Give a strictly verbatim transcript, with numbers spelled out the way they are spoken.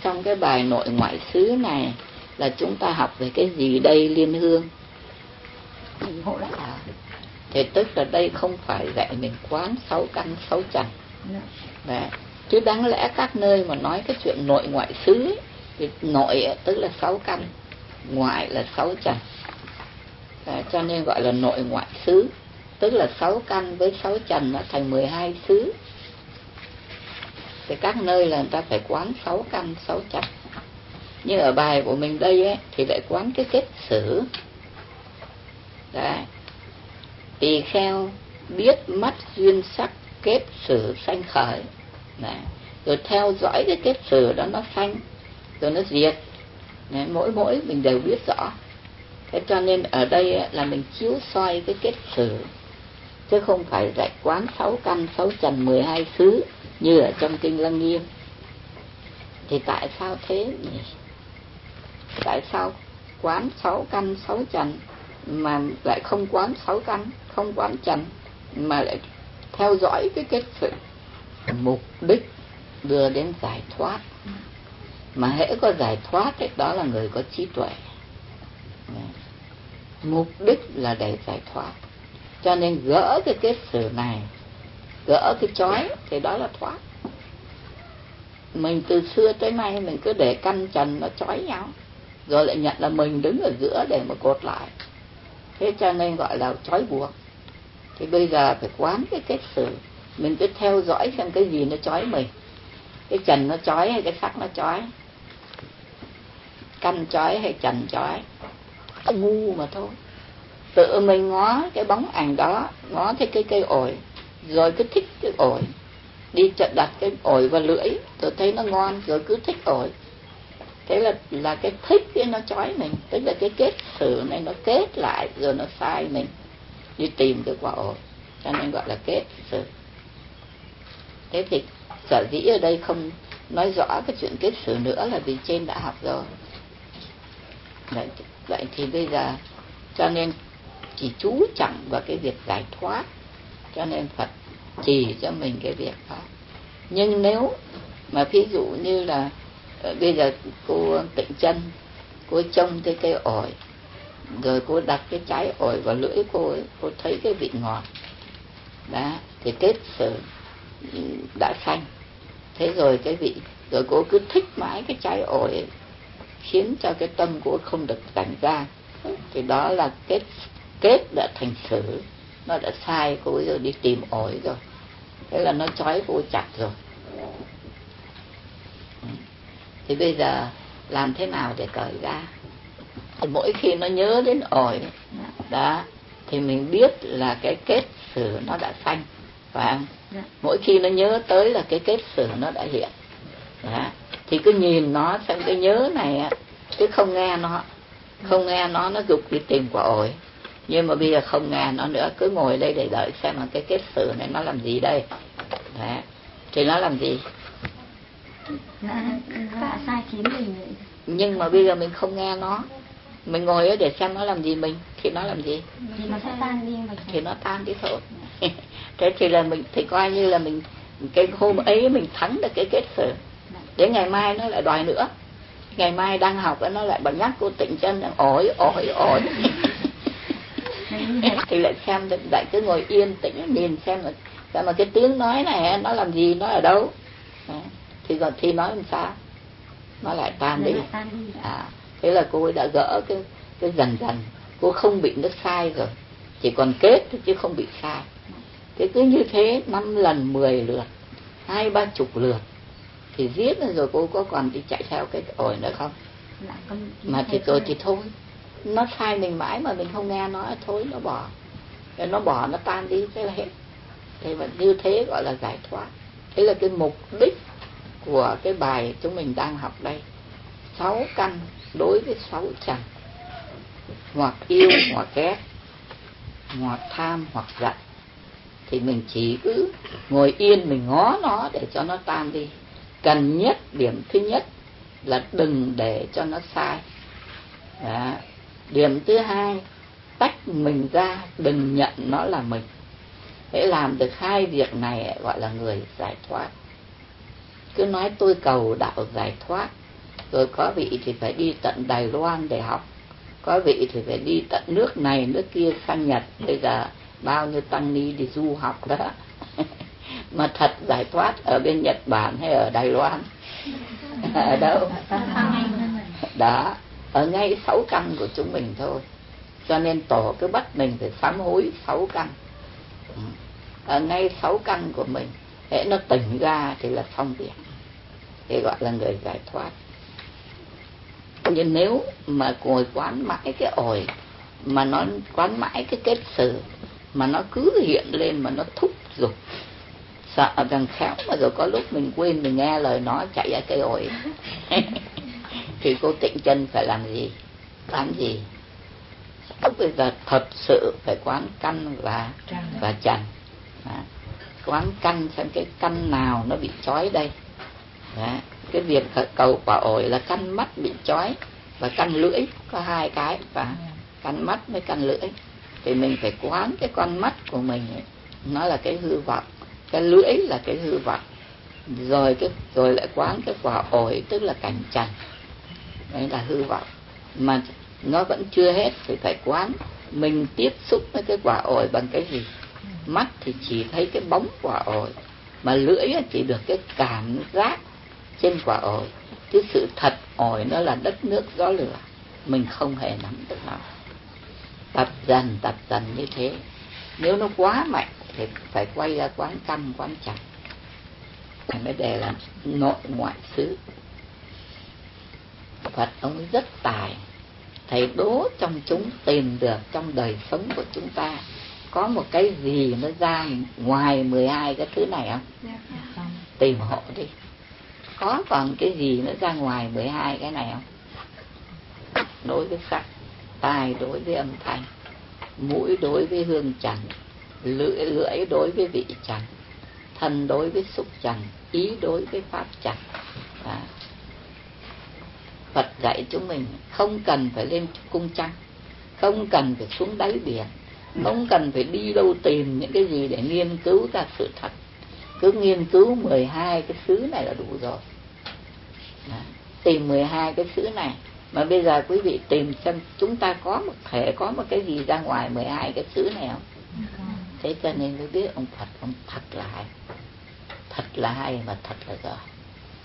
trong cái bài nội ngoại xứ này là chúng ta học về cái gì đây Liên Hương? À, thì tức là đây không phải dạy mình quán sáu căn sáu trần. Đấy. Chứ đáng lẽ các nơi mà nói cái chuyện nội ngoại xứ ấy, thì nội ấy, tức là sáu căn, ngoại là sáu trần. Đấy, cho nên gọi là nội ngoại xứ, tức là sáu căn với sáu trần nó thành mười hai xứ. Thì các nơi là người ta phải quán sáu căn sáu trần. Nhưng ở bài của mình đây ấy, thì lại quán cái kết sử. Đấy. Tỳ kheo biết mắt duyên sắc kết sử sanh khởi. Đấy. Rồi theo dõi cái kết sử đó nó sanh rồi nó diệt. Đấy. Mỗi mỗi mình đều biết rõ. Thế cho nên ở đây ấy, là mình chiếu soi cái kết sử, chứ không phải dạy quán sáu căn sáu trần mười hai xứ như ở trong kinh Lăng Nghiêm. Thì tại sao thế nhỉ? Tại sao quán sáu căn sáu trần mà lại không quán sáu căn, không quán trần, mà lại theo dõi cái kết sự? Mục đích đưa đến giải thoát. Mà hễ có giải thoát ấy, đó là người có trí tuệ. Mục đích là để giải thoát. Cho nên gỡ cái kết sử này, gỡ cái chói, thì đó là thoát. Mình từ xưa tới nay mình cứ để căn trần nó chói nhau, rồi lại nhận là mình đứng ở giữa để mà cột lại. Thế cho nên gọi là trói buộc. Thì bây giờ phải quán cái kết sử. Mình cứ theo dõi xem cái gì nó trói mình. Cái trần nó trói hay cái sắc nó trói, căn trói hay trần trói. Ngu mà thôi. Tự mình ngó cái bóng ảnh đó, ngó thấy cái cây ổi, rồi cứ thích cái ổi, đi chợ đặt cái ổi vào lưỡi, rồi thấy nó ngon, rồi cứ thích ổi. Thế là là cái thích cái nó trói mình. Tức là cái kết sử này nó kết lại, rồi nó sai mình đi tìm cái quả ổi. Cho nên gọi là kết sử. Thế thì sở dĩ ở đây không nói rõ cái chuyện kết sử nữa là vì trên đã học rồi. Vậy, vậy thì bây giờ cho nên chỉ chú trọng vào cái việc giải thoát. Cho nên Phật chỉ cho mình cái việc đó. Nhưng nếu mà ví dụ như là bây giờ cô Tịnh Chân, cô trông thấy cây ổi, rồi cô đặt cái trái ổi vào lưỡi cô ấy, cô thấy cái vị ngọt đó, thì kết sử đã sanh. Thế rồi cái vị, rồi cô cứ thích mãi cái trái ổi ấy, khiến cho cái tâm cô không được tản ra. Thì đó là kết kết đã thành sử, nó đã sai cô rồi đi tìm ổi rồi. Thế là nó trói cô chặt rồi. Thì bây giờ làm thế nào để cởi ra? Thì mỗi khi nó nhớ đến ổi đó, thì mình biết là cái kết sử nó đã sanh, phải không? Mỗi khi nó nhớ tới là cái kết sử nó đã hiện đó. Thì cứ nhìn nó xem cái nhớ này, chứ không nghe nó. Không nghe nó, nó giục đi tìm quả ổi. Nhưng mà bây giờ không nghe nó nữa, cứ ngồi đây để đợi xem là cái kết sử này nó làm gì đây. Đấy. Thì nó làm gì? Dạ, sai khiến mình. Nhưng mà bây giờ mình không nghe nó, mình ngồi ở để xem nó làm gì mình, thì nó làm gì? Thì nó sẽ tan đi. Thì nó tan đi thôi. Thế thì là mình, thì coi như là mình, cái hôm ấy mình thắng được cái kết sử. Đến ngày mai nó lại đòi nữa. Ngày mai đang học nó lại bảo nhắc cô Tịnh Chân ổi ổi ổi. Thì lại xem, lại cứ ngồi yên tĩnh nhìn xem là, xem mà cái tiếng nói này nó làm gì, nó ở đâu. Đấy. Thì rồi thì nói làm sao? Nó lại tan đi. À, thế là cô ấy đã gỡ cái, cái dần dần. Cô không bị nó sai rồi, chỉ còn kết chứ không bị sai. Thế cứ như thế năm lần mười lượt, hai ba chục lượt, thì giết rồi cô có còn đi chạy theo cái ổi nữa không? Mà thì rồi thì thôi, nó sai mình mãi mà mình không nghe nó, thôi nó bỏ, rồi nó bỏ, nó tan đi, thế là hết. Thế mà như thế gọi là giải thoát. Thế là cái mục đích của cái bài chúng mình đang học đây. Sáu căn đối với sáu trần, hoặc yêu hoặc ghét, hoặc tham hoặc giận, thì mình chỉ cứ ngồi yên mình ngó nó để cho nó tan đi. Cần nhất, điểm thứ nhất là đừng để cho nó sai. Đó. Điểm thứ hai, tách mình ra, đừng nhận nó là mình. Để làm được hai việc này gọi là người giải thoát. Cứ nói tôi cầu đạo giải thoát, Rồi có vị thì phải đi tận Đài Loan để học, có vị thì phải đi tận nước này nước kia sang Nhật. Bây giờ bao nhiêu tăng ni đi du học đó. Mà thật giải thoát ở bên Nhật Bản hay ở Đài Loan? Ở đâu? Đó, ở ngay sáu căn của chúng mình thôi. Cho nên Tổ cứ bắt mình phải sám hối sáu căn. Ở ngay sáu căn của mình, hễ nó tỉnh ra thì là xong việc, thì gọi là người giải thoát. Nhưng nếu mà ngồi quán mãi cái ổi, mà nó quán mãi cái kết sự, mà nó cứ hiện lên mà nó thúc giục, sợ rằng khéo mà rồi có lúc mình quên, mình nghe lời nó chạy ra cây ổi. Thì cô Tịnh Chân phải làm gì? Làm gì? Lúc bây giờ thật sự phải quán căn và và trần. À, quán căn xem cái căn nào nó bị trói đây. Đó. Cái việc cầu quả ổi là căn mắt bị trói và căn lưỡi, có hai cái, và căn mắt với căn lưỡi. Thì mình phải quán cái con mắt của mình ấy, nó là cái hư vọng, cái lưỡi là cái hư vọng, rồi cái rồi lại quán cái quả ổi tức là cảnh trần, đấy là hư vọng. Mà nó vẫn chưa hết thì phải quán mình tiếp xúc với cái quả ổi bằng cái gì. Mắt thì chỉ thấy cái bóng quả ổi, mà lưỡi chỉ được cái cảm giác trên quả ổi, chứ sự thật ổi nó là đất nước gió lửa, mình không hề nắm được nó. Tập dần tập dần như thế. Nếu nó quá mạnh thì phải quay ra quán căn quán trần, mới để làm nội ngoại xứ. Phật ông ấy rất tài, thầy đố trong chúng tìm được trong đời sống của chúng ta có một cái gì nó ra ngoài mười hai cái thứ này không? Tìm hộ đi. Có còn cái gì nó ra ngoài mười hai cái này không? Đối với sắc, tai đối với âm thanh, mũi đối với hương trần, lưỡi lưỡi đối với vị trần, thân đối với xúc trần, ý đối với pháp trần. À, Phật dạy chúng mình không cần phải lên cung trăng, không cần phải xuống đáy biển, không cần phải đi đâu tìm những cái gì để nghiên cứu ra sự thật. Cứ nghiên cứu mười hai cái xứ này là đủ rồi. Đó. Tìm mười hai cái xứ này. Mà bây giờ quý vị tìm xem chúng ta có một thể có một cái gì ra ngoài mười hai cái xứ này không? Thế cho nên mới biết ông Phật ông thật là hay, thật là hay và thật là giỏi.